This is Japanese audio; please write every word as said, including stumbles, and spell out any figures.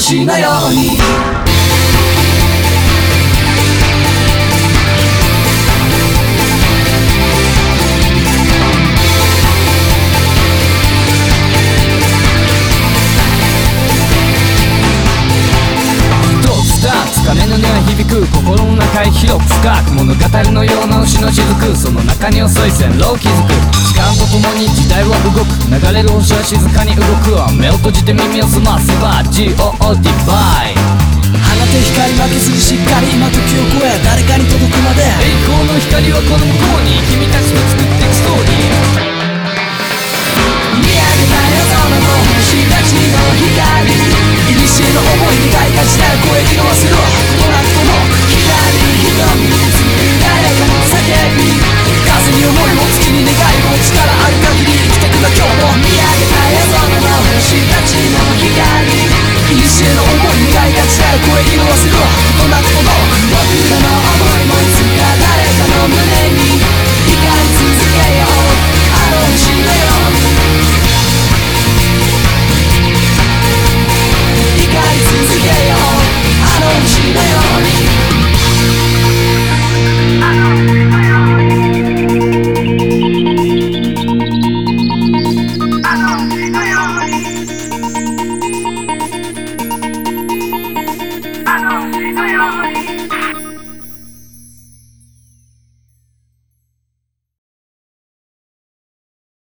星のように鐘の音は響く心の中へ広く深く物語のような星の雫その中に遅い線路を築く時間とともに時代は動く流れる星は静かに動く目を閉じて耳を澄ませば ジーオー ディバイ放て光負けずにしっかり今時を超え誰かに届くまで栄光の光はこの向こうに君たちと作っていくストーリー見上げた夜空の星たちの光古の想いに開花した声に合わせろこの後の光瞳